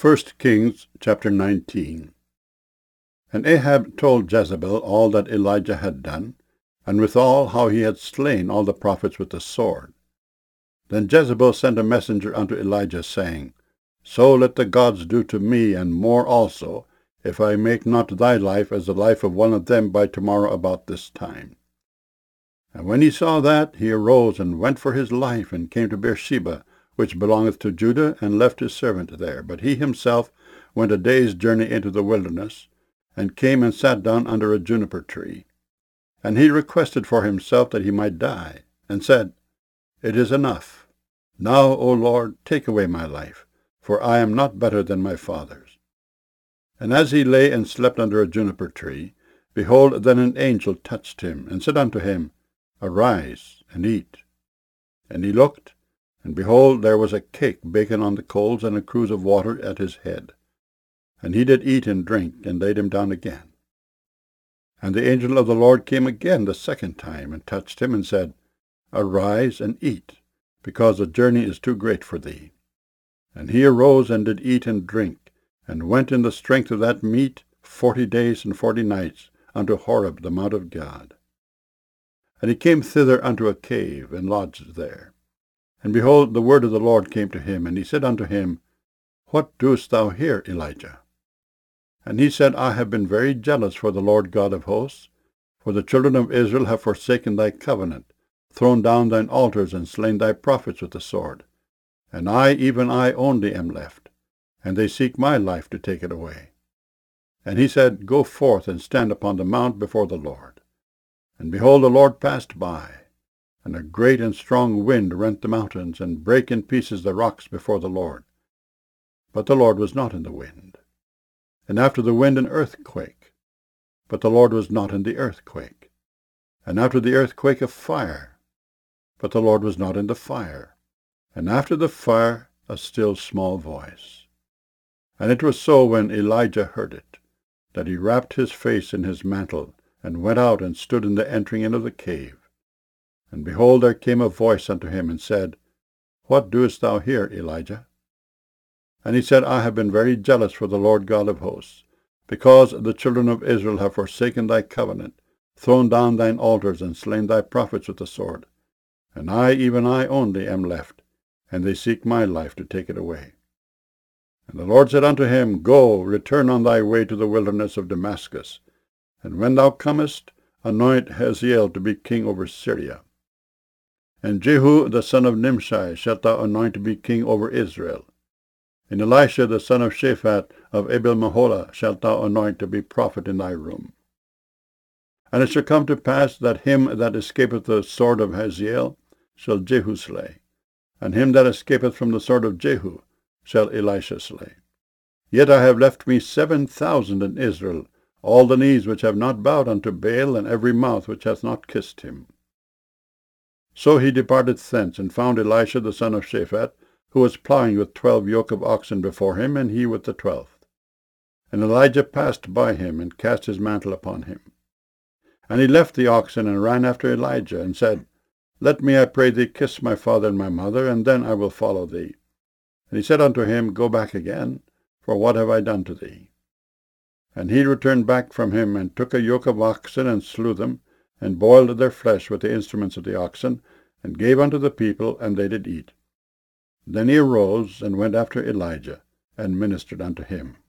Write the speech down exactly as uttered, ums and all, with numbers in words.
First Kings chapter nineteen. And Ahab told Jezebel all that Elijah had done, and withal how he had slain all the prophets with the sword. Then Jezebel sent a messenger unto Elijah, saying, So let the gods do to me, and more also, if I make not thy life as the life of one of them by tomorrow about this time. And when he saw that, he arose and went for his life, and came to Beersheba, which belongeth to Judah, and left his servant there. But he himself went a day's journey into the wilderness, and came and sat down under a juniper tree. And he requested for himself that he might die, and said, It is enough. Now, O Lord, take away my life, for I am not better than my fathers. And as he lay and slept under a juniper tree, behold, then an angel touched him, and said unto him, Arise, and eat. And he looked, and behold, there was a cake baken on the coals, and a cruse of water at his head. And he did eat and drink, and laid him down again. And the angel of the Lord came again the second time, and touched him, and said, Arise and eat, because the journey is too great for thee. And he arose and did eat and drink, and went in the strength of that meat forty days and forty nights unto Horeb the mount of God. And he came thither unto a cave, and lodged there. And behold, the word of the Lord came to him, and he said unto him, What doest thou here, Elijah? And he said, I have been very jealous for the Lord God of hosts, for the children of Israel have forsaken thy covenant, thrown down thine altars, and slain thy prophets with the sword. And I, even I only, am left, and they seek my life to take it away. And he said, Go forth and stand upon the mount before the Lord. And behold, the Lord passed by, and a great and strong wind rent the mountains, and brake in pieces the rocks before the Lord. But the Lord was not in the wind. And after the wind an earthquake. But the Lord was not in the earthquake. And after the earthquake a fire. But the Lord was not in the fire. And after the fire a still small voice. And it was so, when Elijah heard it, that he wrapped his face in his mantle, and went out and stood in the entering in of the cave. And behold, there came a voice unto him, and said, What doest thou here, Elijah? And he said, I have been very jealous for the Lord God of hosts, because the children of Israel have forsaken thy covenant, thrown down thine altars, and slain thy prophets with the sword. And I, even I only, am left, and they seek my life to take it away. And the Lord said unto him, Go, return on thy way to the wilderness of Damascus, and when thou comest, anoint Hazael to be king over Syria. And Jehu the son of Nimshi shalt thou anoint to be king over Israel. And Elisha the son of Shaphat of Abel-Meholah shalt thou anoint to be prophet in thy room. And it shall come to pass that him that escapeth the sword of Hazael shall Jehu slay, and him that escapeth from the sword of Jehu shall Elisha slay. Yet I have left me seven thousand in Israel, all the knees which have not bowed unto Baal, and every mouth which hath not kissed him. So he departed thence, and found Elisha the son of Shaphat, who was plowing with twelve yoke of oxen before him, and he with the twelfth. And Elijah passed by him, and cast his mantle upon him. And he left the oxen, and ran after Elijah, and said, Let me, I pray thee, kiss my father and my mother, and then I will follow thee. And he said unto him, Go back again, for what have I done to thee? And he returned back from him, and took a yoke of oxen, and slew them, and boiled their flesh with the instruments of the oxen, and gave unto the people, and they did eat. Then he arose, and went after Elijah, and ministered unto him.